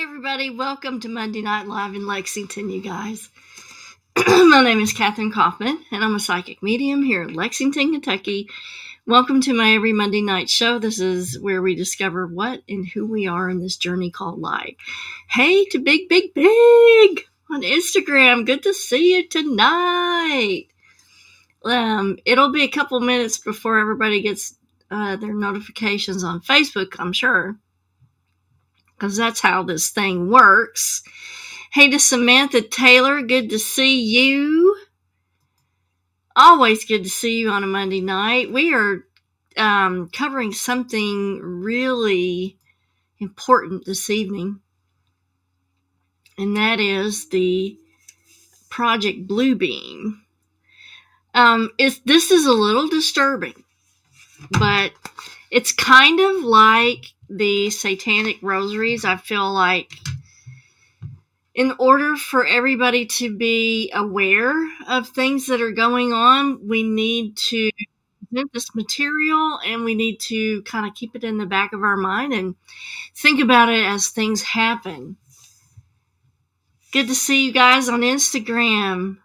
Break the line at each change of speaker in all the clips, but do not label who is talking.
everybody, welcome to Monday Night Live in Lexington, you guys. My name is Catherine Kaufman, and I'm a psychic medium here in Lexington, Kentucky. Welcome to my every Monday night show. This is where we discover what and who we are in this journey called life. Hey to Big on Instagram. Good to see you tonight. It'll be a couple minutes before everybody gets their notifications on Facebook, I'm sure, because that's how this thing works. Hey to Samantha Taylor, good to see you. Always good to see you on a Monday night. We are covering something really important this evening, and that is the Project Bluebeam. This is a little disturbing, but it's kind of like the satanic rosaries. I feel like in order for everybody to be aware of things that are going on, we need to present this material, and we need to kind of keep it in the back of our mind and think about it as things happen. Good to see you guys on Instagram.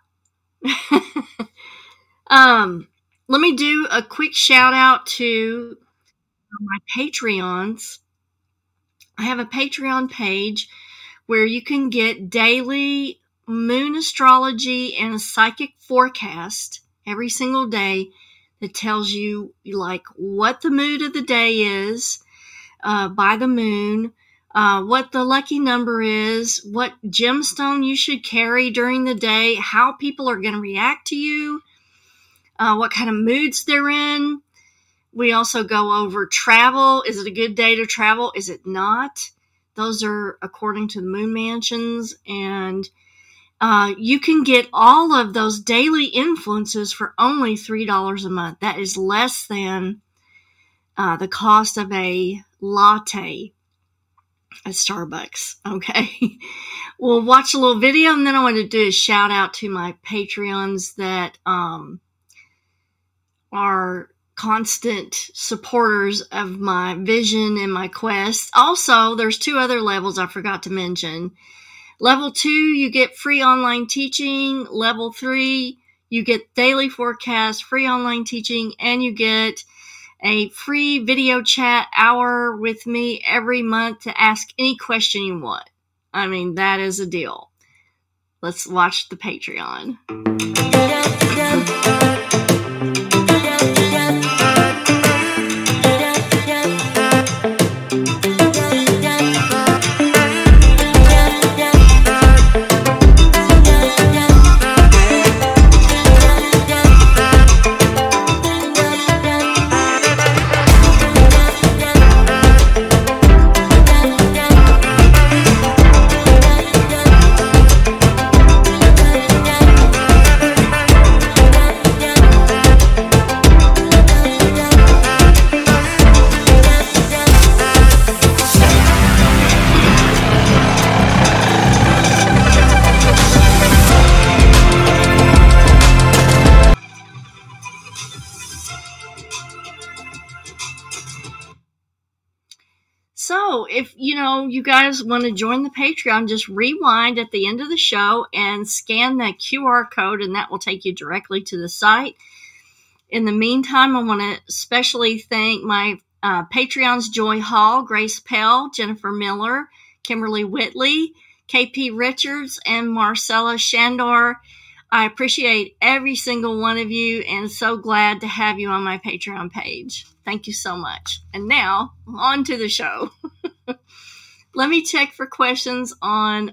Let me do a quick shout out to my Patreons. I have a Patreon page where you can get daily moon astrology and a psychic forecast every single day that tells you like what the mood of the day is by the moon, what the lucky number is, what gemstone you should carry during the day, how people are going to react to you, what kind of moods they're in. We also go over travel. Is it a good day to travel? Is it not? Those are according to the moon mansions. And you can get all of those daily influences for only $3 a month. That is less than the cost of a latte at Starbucks. Okay. We'll watch a little video, and then I want to do a shout out to my Patreons that are constant supporters of my vision and my quest. Also, there's 2 other levels I forgot to mention. Level 2, you get free online teaching. Level 3, you get daily forecast, free online teaching, and you get a free video chat hour with me every month to ask any question you want. I mean, that is a deal. Let's watch the Patreon. So if, you guys want to join the Patreon, just rewind at the end of the show and scan that QR code, and that will take you directly to the site. In the meantime, I want to especially thank my Patreons, Joy Hall, Grace Pell, Jennifer Miller, Kimberly Whitley, KP Richards, and Marcella Shandor. I appreciate every single one of you, and so glad to have you on my Patreon page. Thank you so much. And now, on to the show. Let me check for questions on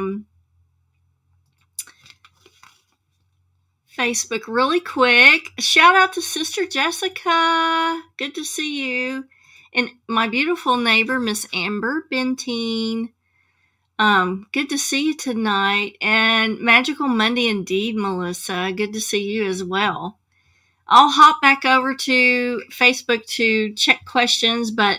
Facebook really quick. Shout out to Sister Jessica. Good to see you. And my beautiful neighbor, Miss Amber Bentine. Good to see you tonight. And Magical Monday indeed, Melissa. Good to see you as well. I'll hop back over to Facebook to check questions, but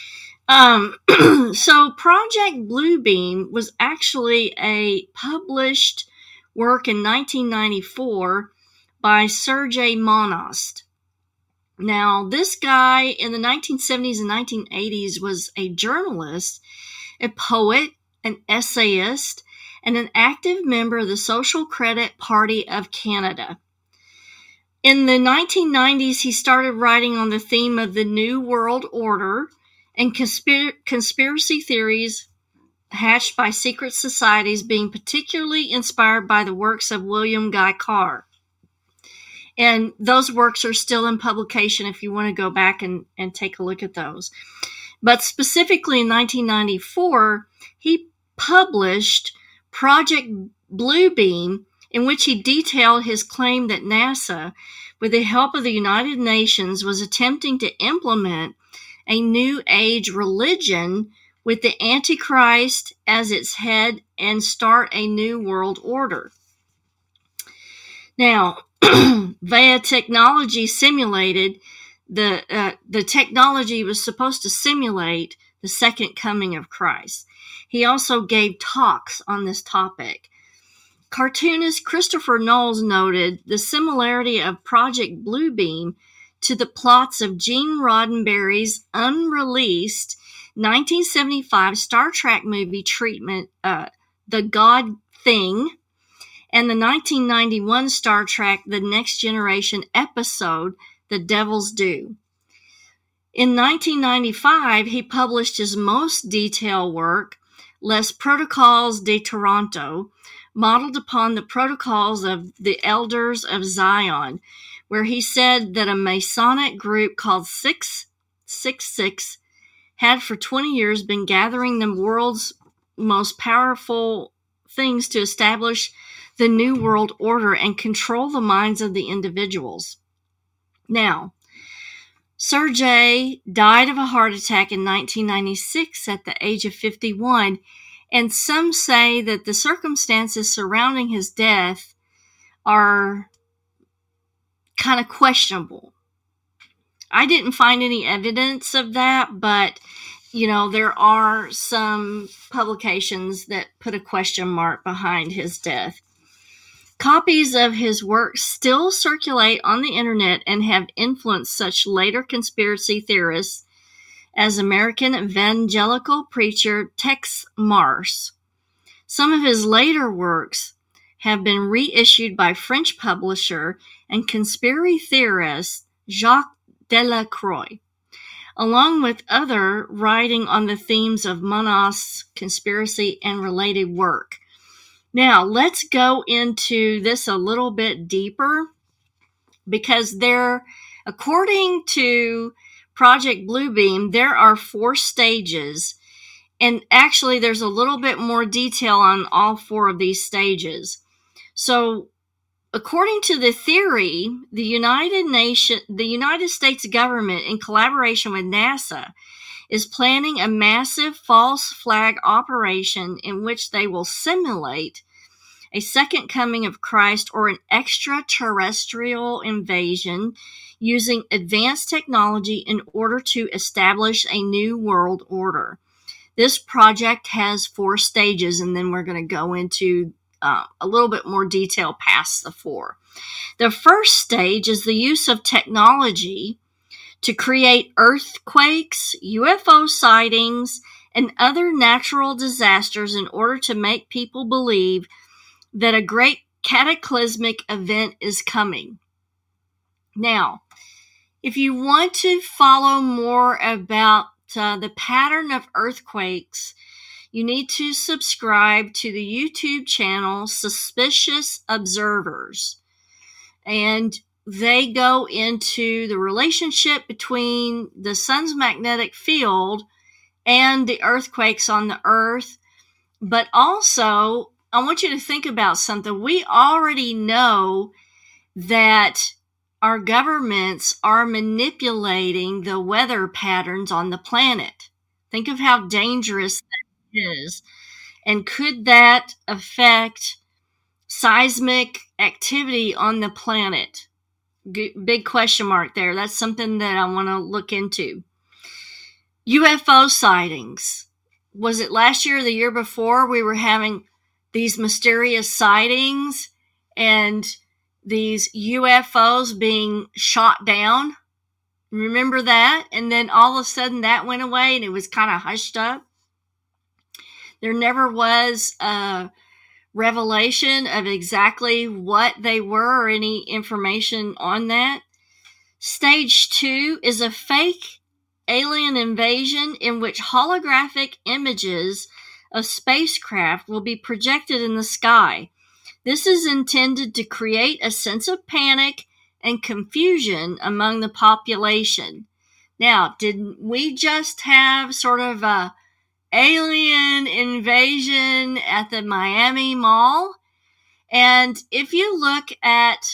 so Project Bluebeam was actually a published work in 1994 by Sergei Monost. Now, this guy in the 1970s and 1980s was a journalist, a poet, an essayist, and an active member of the Social Credit Party of Canada. In the 1990s, he started writing on the theme of the New World Order and conspiracy theories hatched by secret societies, being particularly inspired by the works of William Guy Carr. And those works are still in publication if you want to go back and take a look at those. But specifically in 1994, he published Project Bluebeam, in which he detailed his claim that NASA, with the help of the United Nations, was attempting to implement a New Age religion with the Antichrist as its head and start a new world order. Now, via technology simulated, the technology was supposed to simulate the second coming of Christ. He also gave talks on this topic. Cartoonist Christopher Knowles noted the similarity of Project Bluebeam to the plots of Gene Roddenberry's unreleased 1975 Star Trek movie treatment, The God Thing, and the 1991 Star Trek The Next Generation episode, The Devil's Due. In 1995, he published his most detailed work, Les Protocoles de Toronto, modeled upon the protocols of the Elders of Zion, where he said that a Masonic group called 666 had for 20 years been gathering the world's most powerful things to establish the New World Order and control the minds of the individuals. Now, Sergei died of a heart attack in 1996 at the age of 51, and some say that the circumstances surrounding his death are kind of questionable. I didn't find any evidence of that, but, there are some publications that put a question mark behind his death. Copies of his work still circulate on the internet and have influenced such later conspiracy theorists as American evangelical preacher Tex Marrs. Some of his later works have been reissued by French publisher and conspiracy theorist Jacques Delacroix, along with other writing on the themes of Monas's conspiracy and related work. Now, let's go into this a little bit deeper, because according to Project Bluebeam, there are 4 stages, and actually there's a little bit more detail on all 4 of these stages. So, according to the theory, the United States government, in collaboration with NASA, is planning a massive false flag operation in which they will simulate a second coming of Christ or an extraterrestrial invasion using advanced technology in order to establish a new world order. This project has 4 stages, and then we're going to go into a little bit more detail past the 4. The first stage is the use of technology to create earthquakes, UFO sightings, and other natural disasters in order to make people believe that a great cataclysmic event is coming. Now, if you want to follow more about the pattern of earthquakes, you need to subscribe to the YouTube channel Suspicious Observers. And they go into the relationship between the sun's magnetic field and the earthquakes on the earth. But also, I want you to think about something. We already know that our governments are manipulating the weather patterns on the planet. Think of how dangerous that is. And could that affect seismic activity on the planet? Big question mark there. That's something that I want to look into. UFO sightings. Was it last year or the year before we were having these mysterious sightings and these UFOs being shot down? Remember that? And then all of a sudden that went away and it was kind of hushed up. There never was a revelation of exactly what they were or any information on that. Stage 2 is a fake alien invasion in which holographic images of spacecraft will be projected in the sky. This is intended to create a sense of panic and confusion among the population. Now, did we just have sort of a alien invasion at the Miami Mall? And if you look at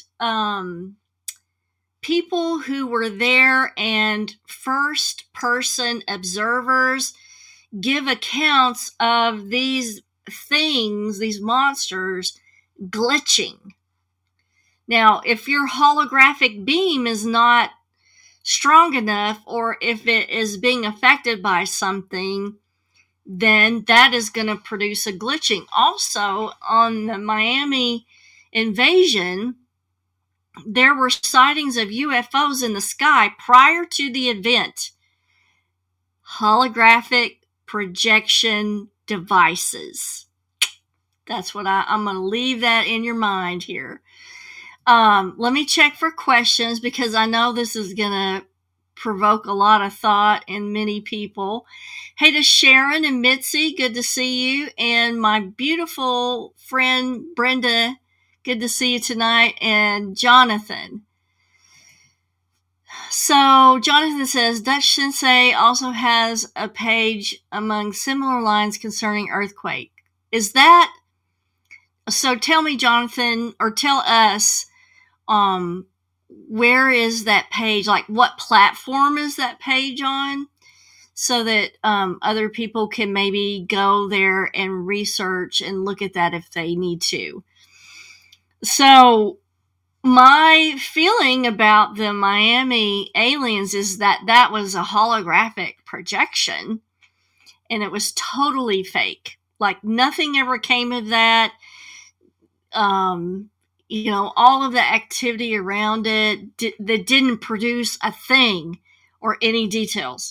people who were there and first-person observers give accounts of these things, these monsters, glitching. Now, if your holographic beam is not strong enough, or if it is being affected by something, then that is going to produce a glitching. Also, on the Miami invasion, there were sightings of UFOs in the sky prior to the event. Holographic projection devices. That's what I'm going to leave that in your mind here. Let me check for questions, because I know this is going to provoke a lot of thought in many people. Hey to Sharon and Mitzi, good to see you. And my beautiful friend Brenda, good to see you tonight. And Jonathan. So Jonathan says, Dutch Sensei also has a page among similar lines concerning earthquake. Is that... So tell me, Jonathan, or tell us, where is that page? Like, what platform is that page on? So that other people can maybe go there and research and look at that if they need to. So my feeling about the Miami aliens is that that was a holographic projection, and it was totally fake. Like, nothing ever came of that. All of the activity around it that didn't produce a thing or any details.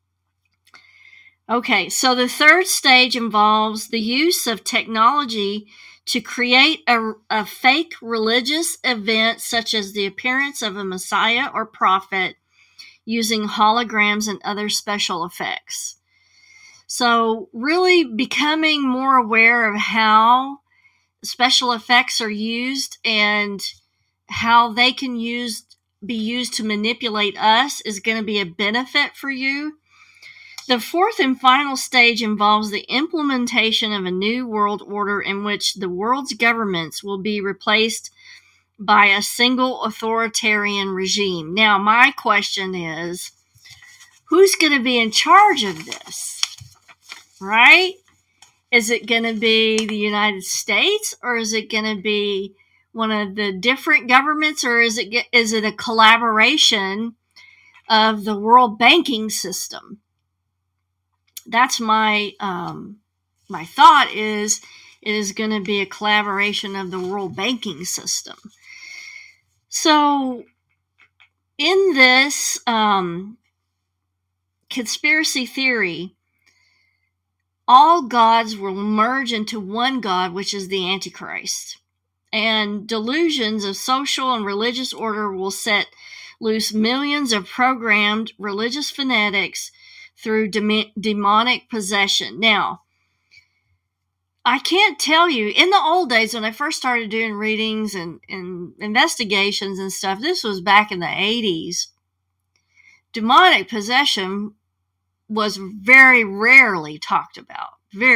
Okay, so the third stage involves the use of technology to create a fake religious event, such as the appearance of a Messiah or prophet, using holograms and other special effects. So really becoming more aware of how special effects are used and how they can be used to manipulate us is going to be a benefit for you. The fourth and final stage involves the implementation of a new world order in which the world's governments will be replaced by a single authoritarian regime. Now, my question is, who's going to be in charge of this? Right? Is it going to be the United States, or is it going to be one of the different governments, or is it a collaboration of the world banking system? That's my thought is it is going to be a collaboration of the world banking system. So in this conspiracy theory, all gods will merge into one God, which is the Antichrist. And delusions of social and religious order will set loose millions of programmed religious fanatics through demonic possession. Now, I can't tell you, in the old days when I first started doing readings and investigations and stuff, this was back in the 80s, demonic possession was very rarely talked about.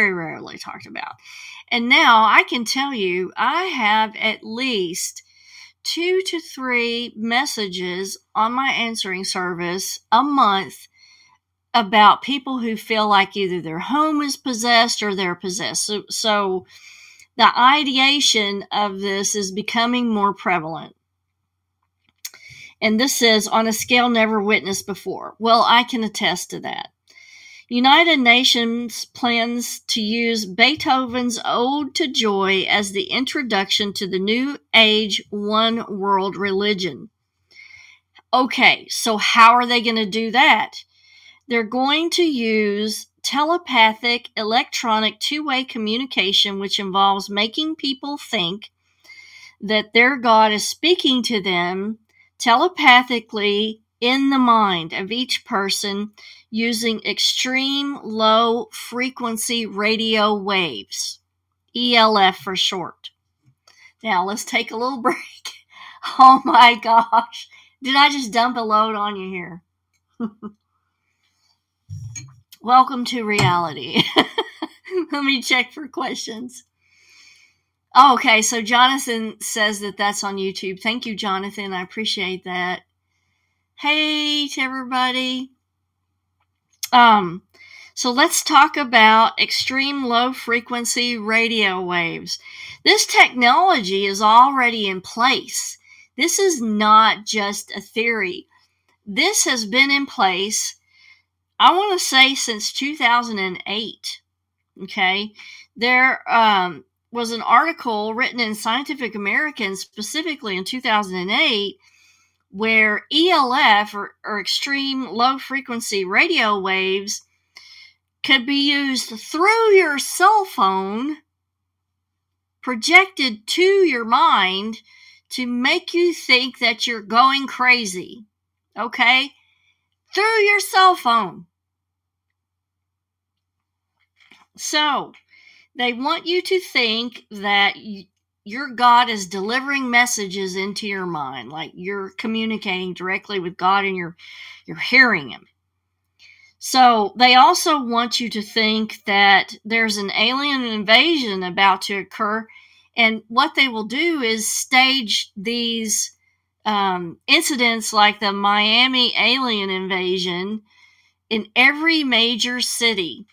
And now I can tell you, I have at least 2 to 3 messages on my answering service a month about people who feel like either their home is possessed or they're possessed. So the ideation of this is becoming more prevalent. And this says, on a scale never witnessed before. Well, I can attest to that. United Nations plans to use Beethoven's Ode to Joy as the introduction to the New Age One World religion. Okay, so how are they going to do that? They're going to use telepathic electronic two-way communication, which involves making people think that their God is speaking to them telepathically in the mind of each person using extreme low frequency radio waves, ELF for short. Now let's take a little break. Oh my gosh. Did I just dump a load on you here? Welcome to reality. Let me check for questions. Okay, so Jonathan says that that's on YouTube. Thank you, Jonathan. I appreciate that. Hey to everybody. So let's talk about extreme low frequency radio waves. This technology is already in place. This is not just a theory. This has been in place, I want to say, since 2008. Okay. There was an article written in Scientific American specifically in 2008 where ELF or extreme low frequency radio waves could be used through your cell phone, projected to your mind to make you think that you're going crazy. Okay? Through your cell phone. So, they want you to think that your God is delivering messages into your mind, like you're communicating directly with God and you're hearing Him. So they also want you to think that there's an alien invasion about to occur, and what they will do is stage these incidents like the Miami alien invasion in every major city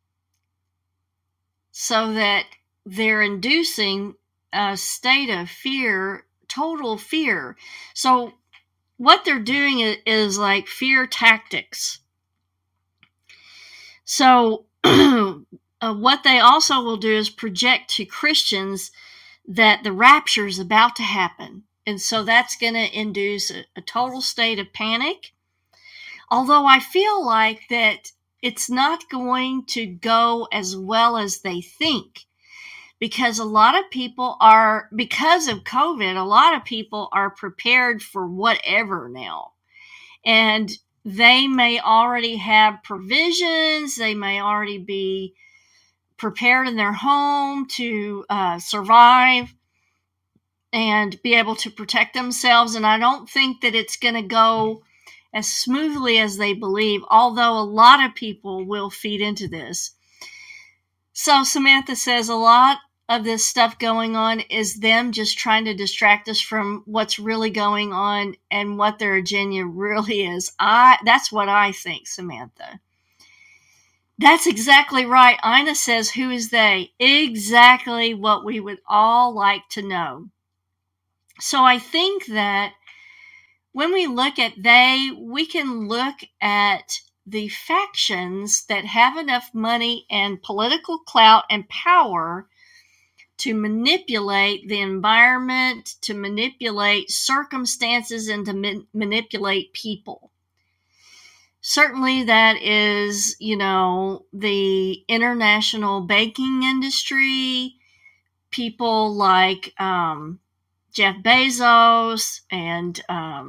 so that they're inducing a state of fear, total fear. So what they're doing is like fear tactics. So what they also will do is project to Christians that the rapture is about to happen. And so that's going to induce a total state of panic. Although I feel like that it's not going to go as well as they think. Because a lot of people are, because of COVID, a lot of people are prepared for whatever now. And they may already have provisions. They may already be prepared in their home to survive and be able to protect themselves. And I don't think that it's going to go as smoothly as they believe, although a lot of people will feed into this. So Samantha says a lot of this stuff going on is them just trying to distract us from what's really going on and what their agenda really is. That's what I think, Samantha. That's exactly right. Ina says, who is they? Exactly what we would all like to know. So I think that when we look at they, we can look at the factions that have enough money and political clout and power to manipulate the environment, to manipulate circumstances, and to manipulate people. Certainly that is, the international banking industry, people like Jeff Bezos and,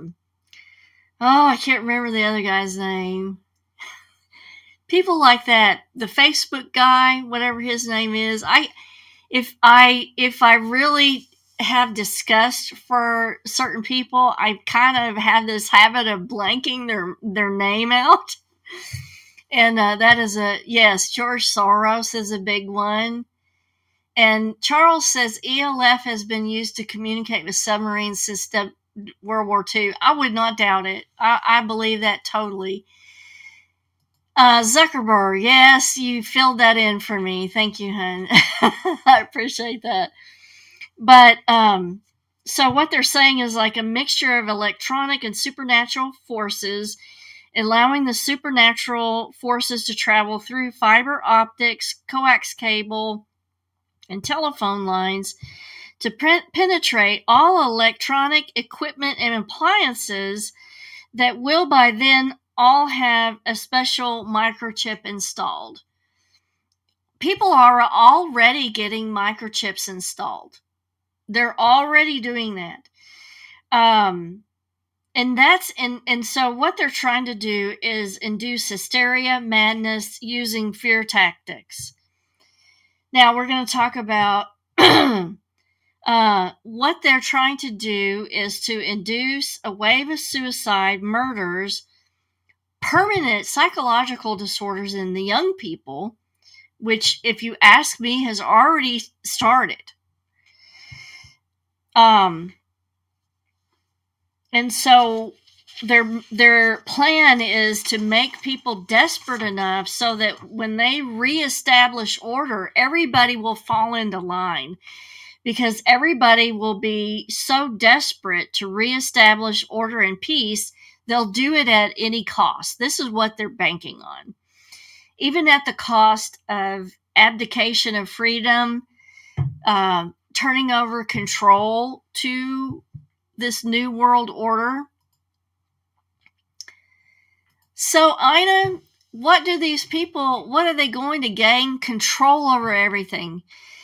I can't remember the other guy's name. People like that, the Facebook guy, whatever his name is. If I really have disgust for certain people, I kind of have this habit of blanking their name out. And that is George Soros is a big one. And Charles says ELF has been used to communicate with submarines since World War II. I would not doubt it. I believe that totally. Zuckerberg, yes, you filled that in for me. Thank you, hon. I appreciate that. But, so what they're saying is like a mixture of electronic and supernatural forces, allowing the supernatural forces to travel through fiber optics, coax cable, and telephone lines to penetrate all electronic equipment and appliances that will by then all have a special microchip installed. people are already getting microchips installed. They're already doing that. And so what they're trying to do is induce hysteria, madness, using fear tactics. Now we're going to talk about what they're trying to do is to induce a wave of suicide, murders, permanent psychological disorders in the young people, which, if you ask me, has already started. And so their plan is to make people desperate enough so that when they reestablish order, everybody will fall into line, because everybody will be so desperate to reestablish order and peace, they'll do it at any cost. This is what they're banking on. Even at the cost of abdication of freedom, turning over control to this new world order. So, Ina, what are they going to gain? Control over everything.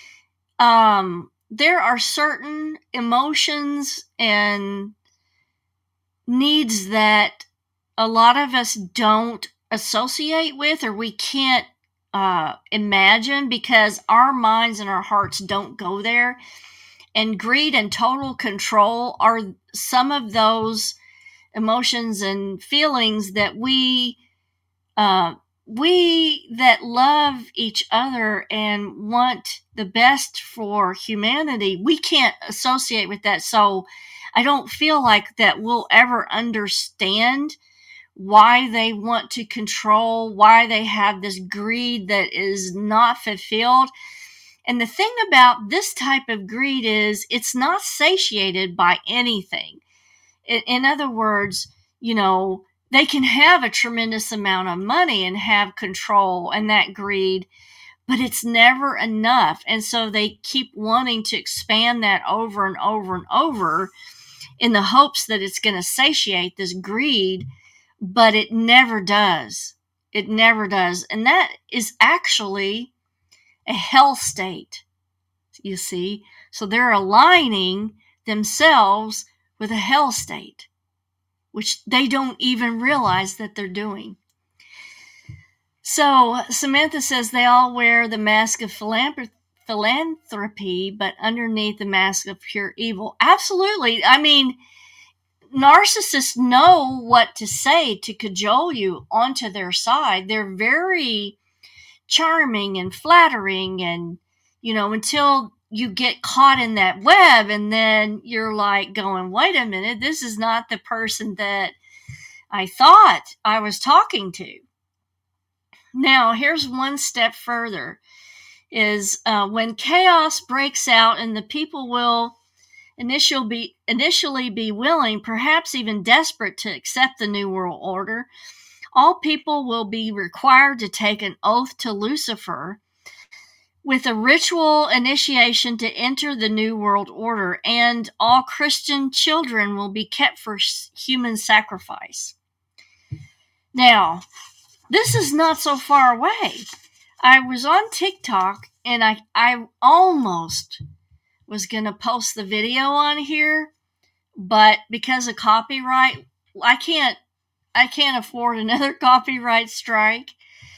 There are certain emotions and needs that a lot of us don't associate with, or we can't imagine, because our minds and our hearts don't go there. And greed and total control are some of those emotions and feelings that we that love each other and want the best for humanity, we can't associate with that. So I don't feel like that we'll ever understand why they want to control, why they have this greed that is not fulfilled. And the thing about this type of greed is it's not satiated by anything. In other words, they can have a tremendous amount of money and have control and that greed, but it's never enough. And so they keep wanting to expand that over and over and over in the hopes that it's going to satiate this greed, but it never does. It never does. And that is actually a hell state, you see. So they're aligning themselves with a hell state, which they don't even realize that they're doing. So Samantha says they all wear the mask of philanthropy, but underneath the mask of pure evil. Absolutely. I mean, narcissists know what to say to cajole you onto their side. They're very charming and flattering, and until you get caught in that web, and then you're like going, wait a minute, this is not the person that I thought I was talking to. Now, here's one step further, is when chaos breaks out and the people will initially be willing, perhaps even desperate, to accept the New World Order, all people will be required to take an oath to Lucifer with a ritual initiation to enter the New World Order, and all Christian children will be kept for human sacrifice. Now, this is not so far away. I was on TikTok, and I almost was going to post the video on here, but because of copyright, I can't afford another copyright strike.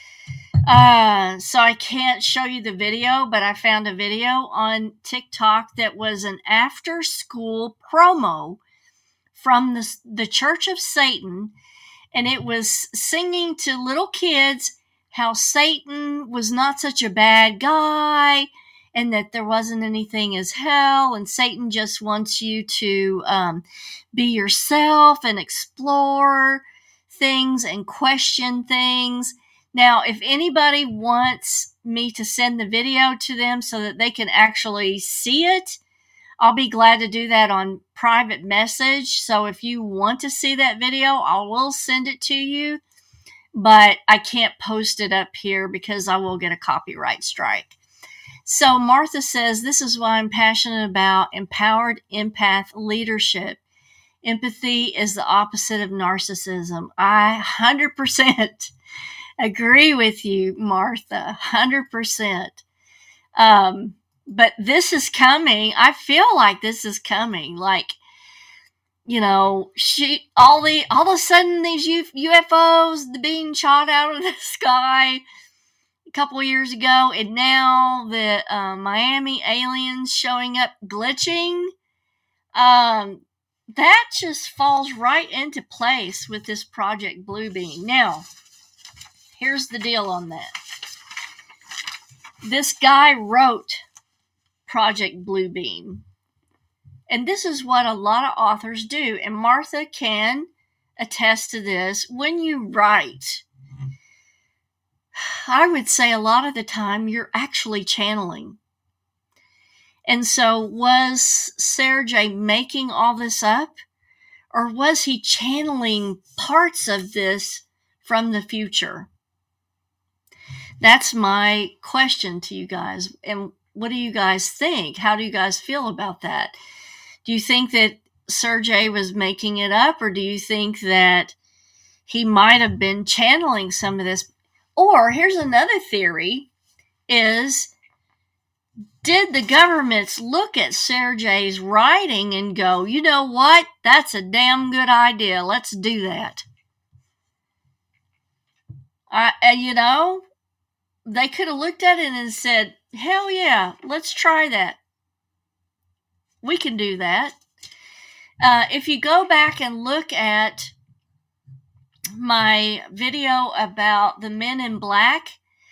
So I can't show you the video, but I found a video on TikTok that was an after-school promo from the Church of Satan, and it was singing to little kids how Satan was not such a bad guy, and that there wasn't anything as hell, and Satan just wants you to be yourself and explore things and question things. Now, if anybody wants me to send the video to them so that they can actually see it, I'll be glad to do that on private message. So if you want to see that video, I will send it to you, but I can't post it up here because I will get a copyright strike. So Martha says, this is why I'm passionate about empowered empath leadership. Empathy is the opposite of narcissism. I 100% Agree with you, Martha, 100%. But this is coming. I feel like this is coming. Like, all of a sudden these UFOs being shot out of the sky a couple of years ago, and now the Miami aliens showing up glitching. That just falls right into place with this Project Bluebeam. Now, here's the deal on that. This guy wrote Project Bluebeam. And this is what a lot of authors do. And Martha can attest to this. When you write, I would say a lot of the time you're actually channeling. And so was Sergei making all this up? Or was he channeling parts of this from the future? That's my question to you guys. And what do you guys think? How do you guys feel about that? Do you think that Sergei was making it up, or do you think that he might have been channeling some of this? Or here's another theory is, did the governments look at Sergei's writing and go, you know what? That's a damn good idea. Let's do that. They could have looked at it and said, hell yeah, let's try that. We can do that. If you go back and look at my video about the Men in Black,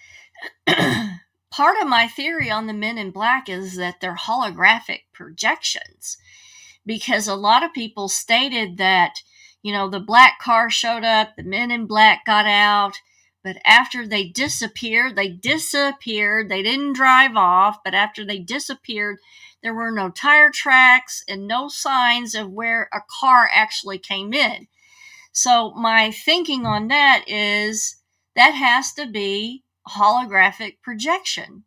part of my theory on the Men in Black is that they're holographic projections, because a lot of people stated that, the black car showed up, the Men in Black got out, but after they disappeared. They didn't drive off, but after they disappeared, there were no tire tracks and no signs of where a car actually came in. So my thinking on that is that has to be holographic projection.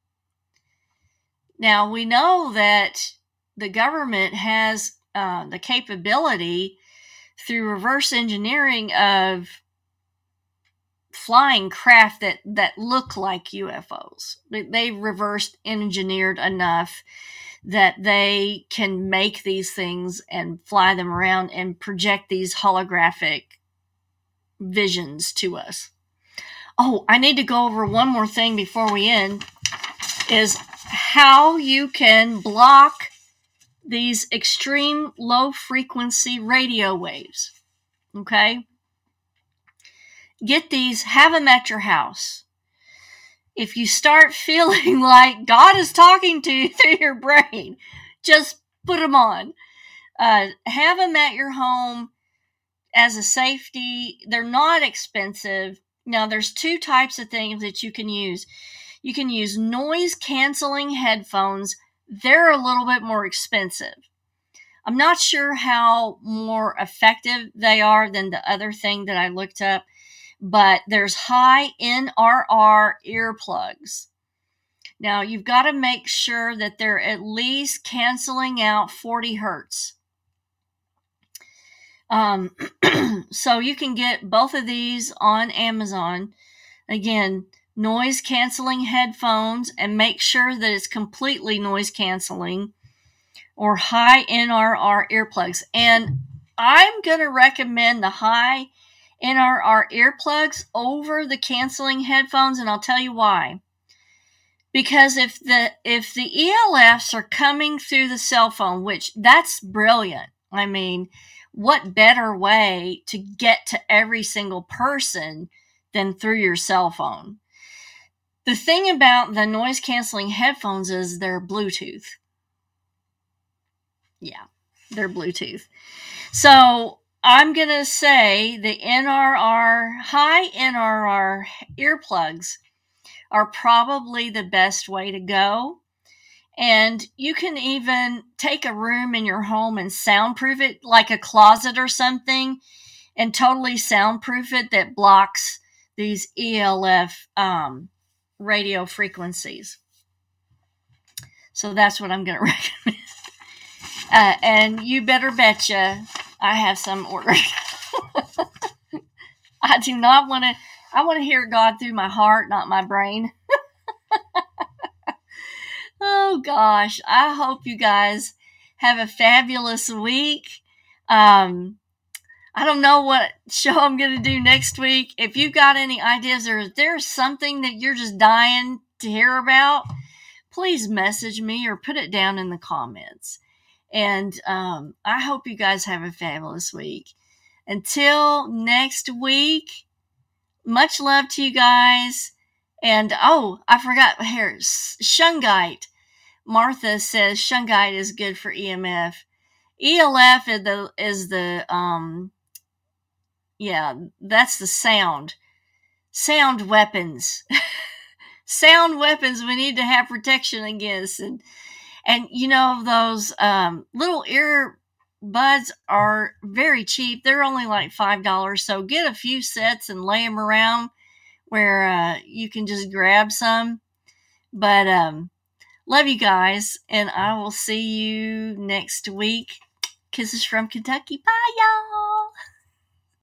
Now, we know that the government has the capability through reverse engineering of flying craft that look like UFOs. They reverse engineered enough that they can make these things and fly them around and project these holographic visions to us. Oh, I need to go over one more thing before we end, is how you can block these extreme low frequency radio waves. Okay? Get these, have them at your house. If you start feeling like God is talking to you through your brain, just put them on. Have them at your home as a safety. They're not expensive. Now, there's two types of things that you can use. You can use noise canceling headphones. They're a little bit more expensive. I'm not sure how more effective they are than the other thing that I looked up, but there's high NRR earplugs. Now, you've got to make sure that they're at least canceling out 40 hertz. So you can get both of these on Amazon. Again, noise canceling headphones, and make sure that it's completely noise canceling, or high NRR earplugs. And I'm going to recommend the high NRR earplugs over the canceling headphones, and I'll tell you why. Because if the ELFs are coming through the cell phone, which that's brilliant. I mean, what better way to get to every single person than through your cell phone? The thing about the noise canceling headphones is they're Bluetooth. Yeah, they're Bluetooth. So I'm going to say the high NRR earplugs are probably the best way to go. And you can even take a room in your home and soundproof it, like a closet or something, and totally soundproof it, that blocks these ELF radio frequencies. So that's what I'm going to recommend. And you better betcha I have some ordered. I do not want to. I want to hear God through my heart, not my brain. Oh gosh, I hope you guys have a fabulous week. I don't know what show I'm going to do next week. If you've got any ideas or if there's something that you're just dying to hear about, please message me or put it down in the comments. And I hope you guys have a fabulous week. Until next week, much love to you guys. And I forgot here, shungite. Martha says shungite is good for EMF. ELF is the that's the sound weapons. Sound weapons we need to have protection against. And you know, those little earbuds are very cheap. They're only like $5. So get a few sets and lay them around where you can just grab some. But love you guys, and I will see you next week. Kisses from Kentucky. Bye, y'all.